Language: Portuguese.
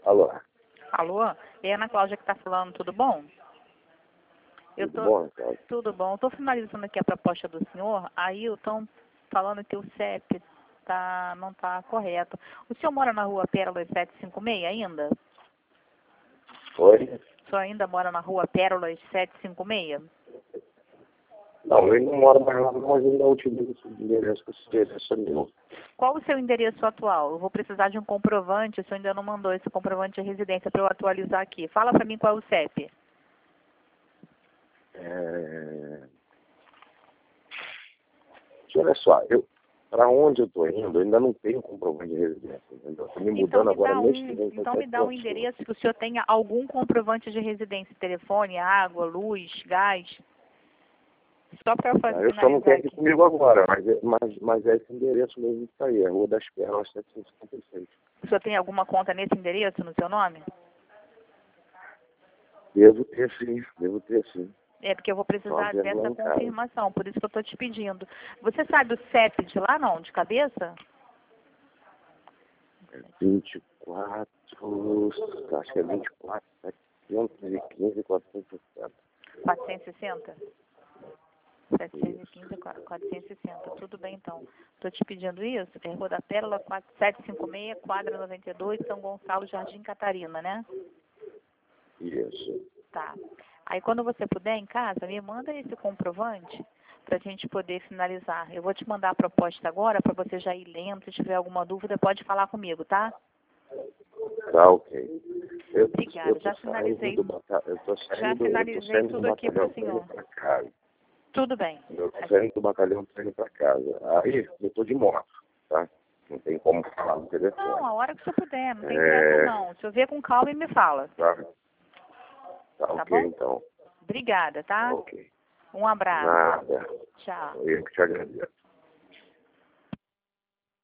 Alô? Alô? É a Ana Cláudia que está falando, tudo bom? Tudo bom, Cláudia? Tudo bom. Estou finalizando aqui a proposta do senhor. Aí estão falando que o CEP não está correto. O senhor mora na rua Pérolas 756 ainda? Oi? O senhor ainda mora na rua Pérolas 756? Não, eu não moro mais lá, mas ainda utilizo esse endereço, esse endereço meu. Qual o seu endereço atual? Eu vou precisar de um comprovante. O senhor ainda não mandou esse comprovante de residência para eu atualizar aqui. Fala para mim qual é o CEP. Olha só, para onde eu estou indo, eu ainda não tenho comprovante de residência. Estou me mudando agora neste momento. Então me dá um endereço que o senhor tenha algum comprovante de residência, telefone, água, luz, gás. Só para eu fazer. Eu só não tenho aqui comigo agora, mas é esse endereço mesmo que está aí, a Rua das Pérolas 756. O senhor tem alguma conta nesse endereço no seu nome? Devo ter sim. É porque eu vou precisar dessa confirmação, por isso que eu estou te pedindo. Você sabe o CEP de lá, não? De cabeça? 24, acho que é 24, 715, 460. 460? 715, 460. Tudo bem, então. Estou te pedindo isso. É Rua da Pérola, 756, quadra 92, São Gonçalo, Jardim Catarina, né? Isso. Tá. Aí, quando você puder, em casa, me manda esse comprovante para a gente poder finalizar. Eu vou te mandar a proposta agora para você já ir lendo. Se tiver alguma dúvida, pode falar comigo, tá? Tá, ok. Obrigada. Já finalizei. Já finalizei tudo aqui para o senhor. Tudo bem. Eu estou saindo do batalhão para ir para casa. Aí, eu estou de moto, tá? Não tem como falar no telefone. Não, a hora que o senhor puder. Não tem pressa, não. O senhor vê com calma e me fala. Tá ok, bom? Então. Obrigada, tá? Ok. Um abraço. Nada. Tchau. Eu que te agradeço.